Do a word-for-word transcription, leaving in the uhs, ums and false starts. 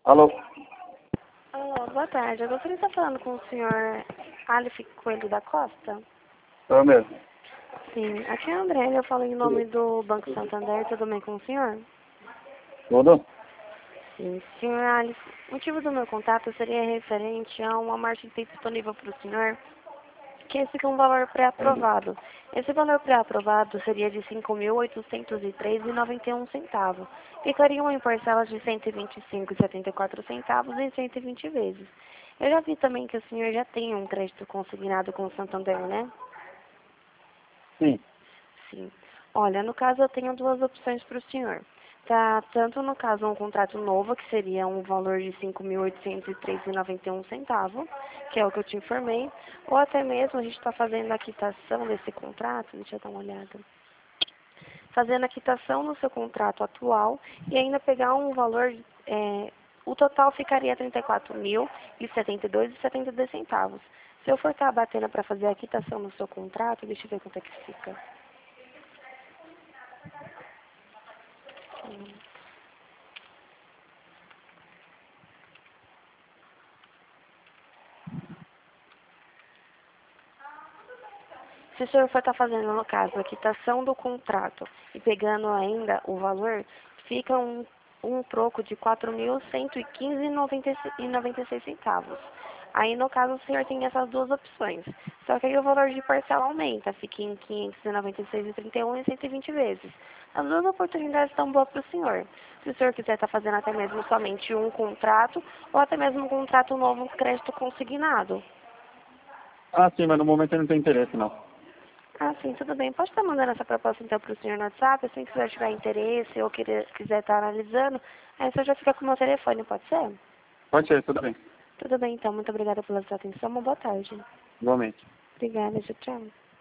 Alô? Alô, boa tarde. Eu gostaria de estar falando com o senhor Alif Coelho da Costa. Eu mesmo. Sim, aqui é a André, eu falo em nome do Banco Santander, tudo bem com o senhor? Tudo? Sim, senhor Alif, o motivo do meu contato seria referente a uma margem que tem disponível para o senhor, que esse é um valor pré-aprovado. Esse valor pré-aprovado seria de cinco mil oitocentos e três reais e noventa e um centavos. Ficariam em parcelas de cento e vinte e cinco reais e setenta e quatro centavos em cento e vinte vezes. Eu já vi também que o senhor já tem um crédito consignado com o Santander, né? Sim. Sim. Olha, no caso eu tenho duas opções para o senhor. Tá, tanto no caso um contrato novo, que seria um valor de cinco mil oitocentos e três reais e noventa e um centavos, que é o que eu te informei, ou até mesmo a gente está fazendo a quitação desse contrato, deixa eu dar uma olhada, fazendo a quitação no seu contrato atual e ainda pegar um valor, é, o total ficaria trinta e quatro mil e setenta e dois reais e setenta e dois centavos. Se eu for estar batendo para fazer a quitação no seu contrato, deixa eu ver quanto é que fica. Se o senhor for estar fazendo, no caso, a quitação do contrato e pegando ainda o valor, fica um, um troco de quatro mil cento e quinze reais e noventa e seis centavos. Aí, no caso, o senhor tem essas duas opções. Só que aí o valor de parcela aumenta, fica em quinhentos e noventa e seis reais e trinta e um centavos e cento e vinte vezes. As duas oportunidades estão boas para o senhor. Se o senhor quiser estar fazendo até mesmo somente um contrato, ou até mesmo um contrato novo, um crédito consignado. Ah, sim, mas no momento eu não tenho interesse, não. Ah, sim, tudo bem. Pode estar mandando essa proposta então para o senhor no WhatsApp, assim que o senhor tiver interesse ou querer, quiser estar analisando, aí o senhor já fica com o meu telefone, pode ser? Pode ser, tudo bem. Tudo bem então, muito obrigada pela sua atenção, uma boa tarde. Igualmente. Obrigada, tchau, tchau.